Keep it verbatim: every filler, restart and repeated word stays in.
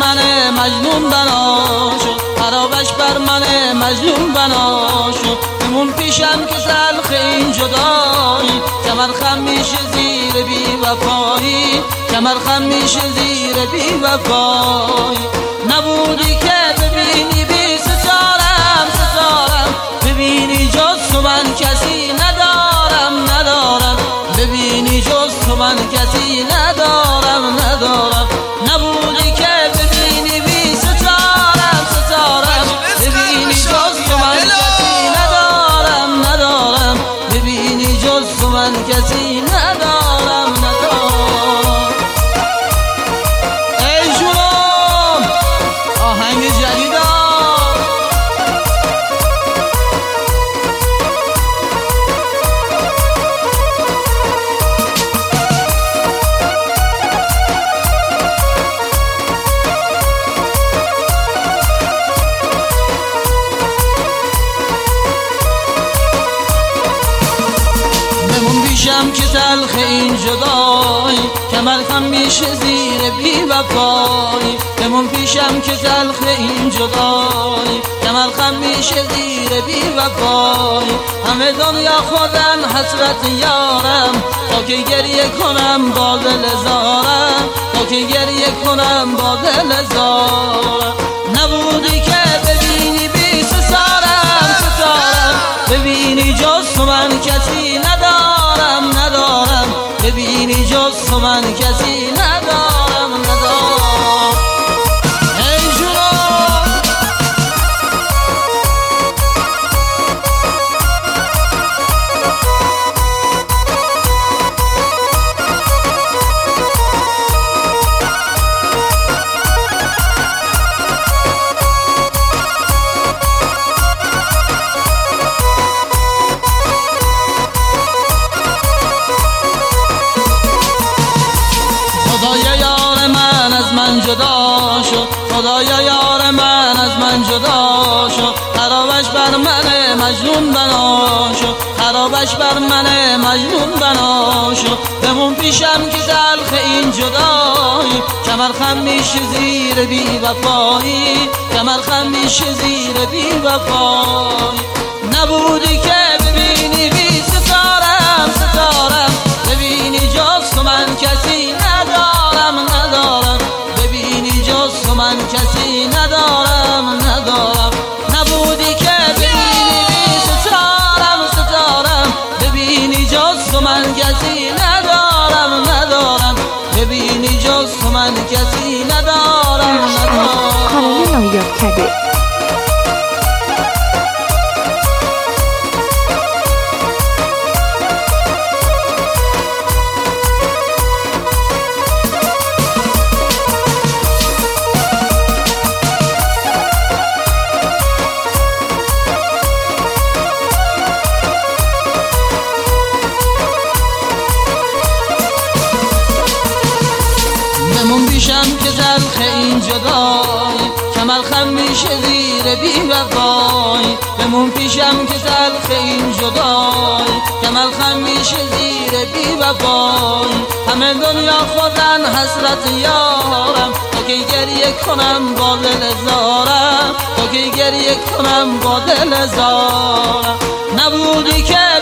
من مجنون بنا شد، خرابش بر من مجنون بنا شد. بمون پیشم که تلخ این جدایی، کمر خم میشه زیر بی وفایی، کمر خم میشه زیر بی وفایی. نبودی که ببینی بی ستارم ستارم، ببینی جز تو من کسی ندارم ندارم، ببینی جز تو من کسی ندارم ندارم. نبودی که ببینی بی ستارم ستارم، ببینی جز تو من کسی ندارم ندارم، ببینی جز تو من کسی ندارم ندارم. ای جونم آهنگ جدیدم پیشم که تلخ این جدایی، کمر خم میشه زیر بی وفایی. بمون پیشم که تلخ این جدایی، کمر خم میشه زیر بی وفایی. همه دنیا خودن حسرت یارم، تا که گریه کنم با دل زارم، تا که گریه کنم با دل زارم. نبودی که ببینی بی ستارم ستارم، ببینی جز تو من کسی ندارم ندارم، ببینی جز تو من کسی ندارم ندارم. ای جونم خدایا یار من از من جدا شد، خدایا یار من از من جدا شد. خرابش بر من مجنون بنا شد، خرابش بر من مجنون بنا شد. بمون پیشم که تلخ این جدایی، کمر خم میشه زیر بی وفایی، کمر خم میشه زیر بی وفایی. نبودی که ببینی بی ستارم ستارم، ببینی جز تو من کسی ندارم ندارم، ببینی جز تو من کسی ندارم ندارم. نبودی که ببینی بی ستارم ستارم، ببینی جز تو من کسی ندارم ندارم، ببینی جز تو من کسی ندارم ندارم. کانال نایاب کرده. بمون پیشم که تلخ این جدایی، کمر خم میشه زیر بی وفایی. بمون پیشم که تلخ این جدایی، کمر خم میشه زیر بی وفایی. همه دنیا خودن حسرت یارم، تا که گریه کنم با دل زارم، تا که گریه کنم با دل زارم. نبودی که